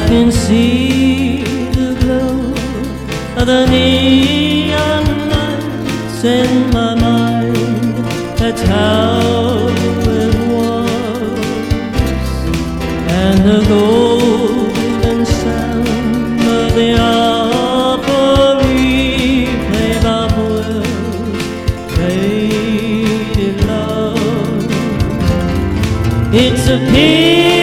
can see the glow of the neon lights in my mind. That's how it was. And the golden sound of the Opry play-bop was faded love. It's a pity